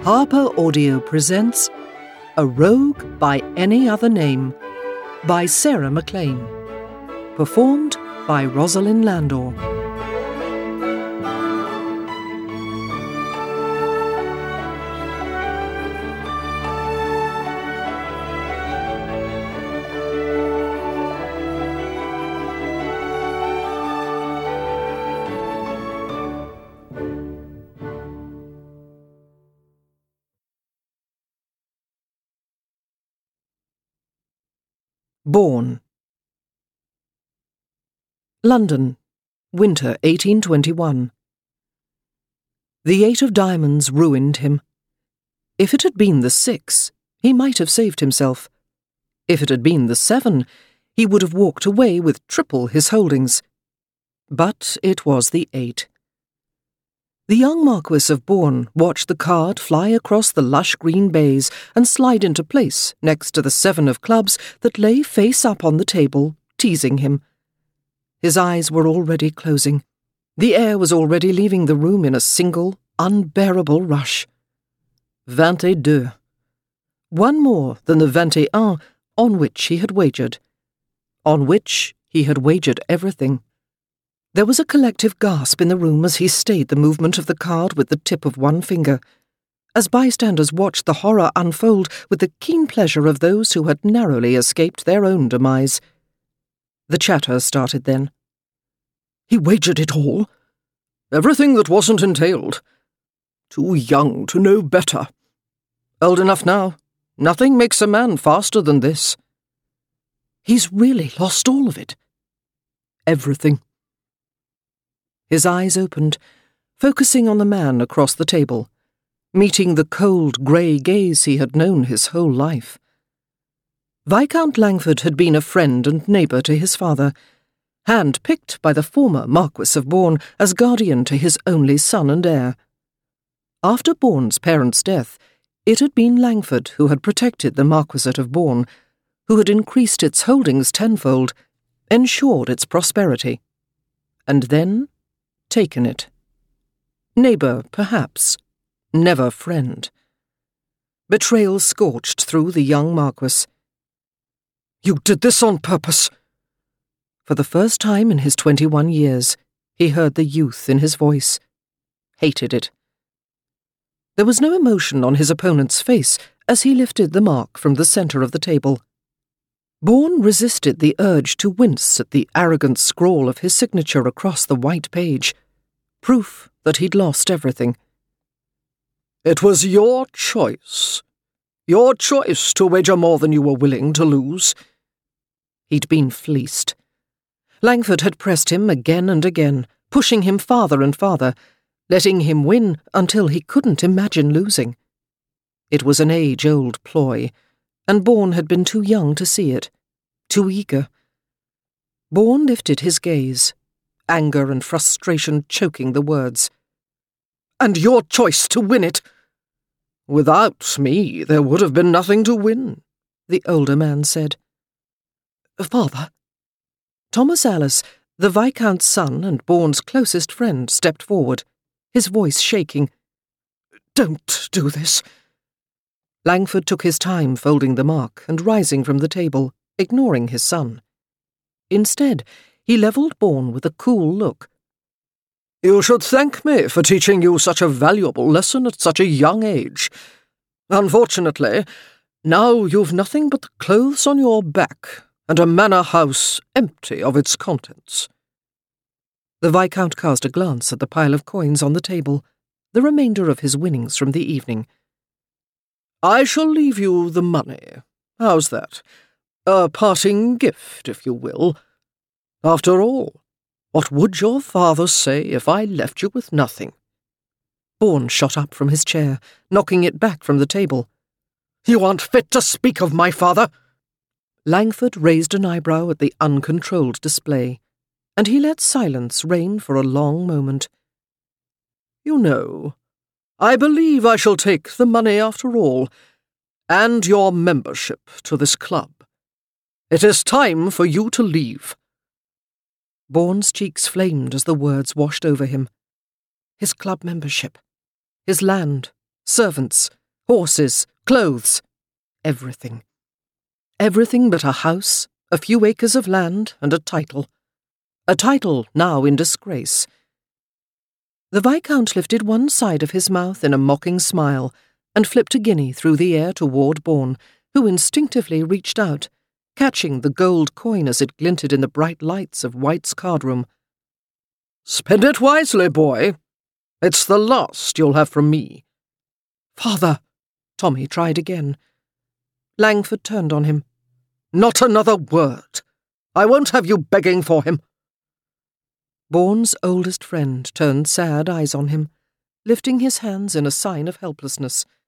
Harper Audio presents A Rogue by Any Other Name by Sarah MacLean. Performed by Rosalind Landor. Born. London, winter 1821. The 8 of diamonds ruined him. If it had been the 6, he might have saved himself. If it had been the 7, he would have walked away with triple his holdings. But it was the 8. The young Marquis of Bourne watched the card fly across the lush green baize and slide into place next to the 7 of clubs that lay face up on the table, teasing him. His eyes were already closing. The air was already leaving the room in a single, unbearable rush. 22. One more than the 21 on which he had wagered. On which he had wagered everything. There was a collective gasp in the room as he stayed the movement of the card with the tip of one finger, as bystanders watched the horror unfold with the keen pleasure of those who had narrowly escaped their own demise. The chatter started then. He wagered it all. Everything that wasn't entailed. Too young to know better. Old enough now. Nothing makes a man faster than this. He's really lost all of it. Everything. His eyes opened, focusing on the man across the table, meeting the cold, grey gaze he had known his whole life. Viscount Langford had been a friend and neighbour to his father, hand-picked by the former Marquis of Bourne as guardian to his only son and heir. After Bourne's parents' death, it had been Langford who had protected the Marquisate of Bourne, who had increased its holdings tenfold, ensured its prosperity, and then taken it. Neighbour, perhaps, never friend. Betrayal scorched through the young Marquis. You did this on purpose. For the first time in his 21 years, he heard the youth in his voice. Hated it. There was no emotion on his opponent's face as he lifted the mark from the centre of the table. Bourne resisted the urge to wince at the arrogant scrawl of his signature across the white page, proof that he'd lost everything. It was your choice. Your choice to wager more than you were willing to lose. He'd been fleeced. Langford had pressed him again and again, pushing him farther and farther, letting him win until he couldn't imagine losing. It was an age-old ploy, and Bourne had been too young to see it, too eager. Bourne lifted his gaze, anger and frustration choking the words. And your choice to win it. Without me, there would have been nothing to win, the older man said. Father. Thomas Alice, the Viscount's son and Bourne's closest friend, stepped forward, his voice shaking. Don't do this. Langford took his time folding the mark and rising from the table, ignoring his son. Instead, he levelled Bourne with a cool look. You should thank me for teaching you such a valuable lesson at such a young age. Unfortunately, now you've nothing but the clothes on your back and a manor house empty of its contents. The Viscount cast a glance at the pile of coins on the table, the remainder of his winnings from the evening. I shall leave you the money. How's that? A parting gift, if you will. After all, what would your father say if I left you with nothing? Bourne shot up from his chair, knocking it back from the table. You aren't fit to speak of my father. Langford raised an eyebrow at the uncontrolled display, and he let silence reign for a long moment. You know, I believe I shall take the money after all, and your membership to this club. It is time for you to leave. Bourne's cheeks flamed as the words washed over him. His club membership, his land, servants, horses, clothes, everything. Everything but a house, a few acres of land, and a title. A title now in disgrace. The Viscount lifted one side of his mouth in a mocking smile and flipped a guinea through the air to Ward Bourne, who instinctively reached out, catching the gold coin as it glinted in the bright lights of White's card-room. "Spend it wisely, boy. It's the last you'll have from me." "Father," Tommy tried again. Langford turned on him. "Not another word. I won't have you begging for him." Bourne's oldest friend turned sad eyes on him, lifting his hands in a sign of helplessness.